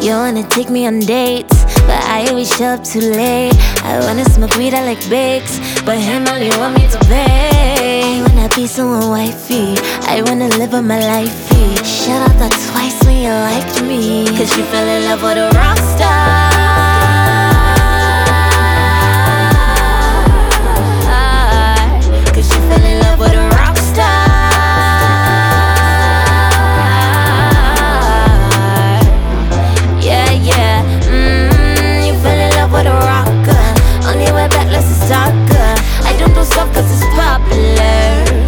You wanna take me on dates, but I always show up too late. I wanna smoke weed, I like bakes, but him only want me to pay. I wanna be someone wifey, I wanna live on my lifey. Shut up that twice when you liked me, cause you fell in love with a rock star. Cause you fell in love with a rock star. Yeah, yeah, you fell in love with a rocker. On your way back, let's stalker. I don't do stuff cause it's popular.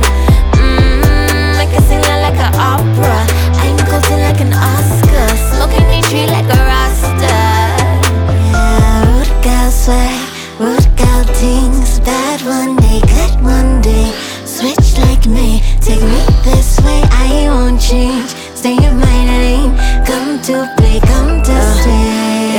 Make it sing like an opera. I'm golden like an Oscar. Smoking a tree like a Rasta. Yeah, rude girl swag, rude girl things. Bad one day, good one day. Switch like me, take me this way. I won't change, stay in my lane. Come to play, come to stay.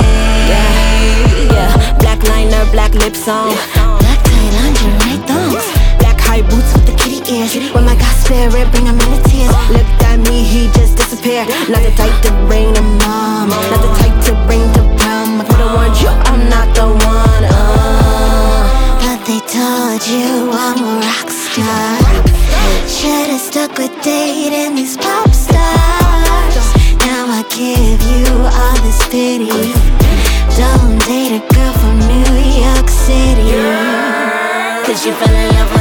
Yeah. Black liner, black lips on. Black tie, lingerie, thongs. Black high boots with the kitty ears. When my God spirit bring him in the tears. Looked at me, he just disappeared. Not the type to bring the mom, not the type to bring the problem. I could've warned you, I'm not the one. But they told you I'm a rock star. Should've stuck with dating these pop stars. Now I give you all this pity. Don't date a girl from New York City, cause you fell in love with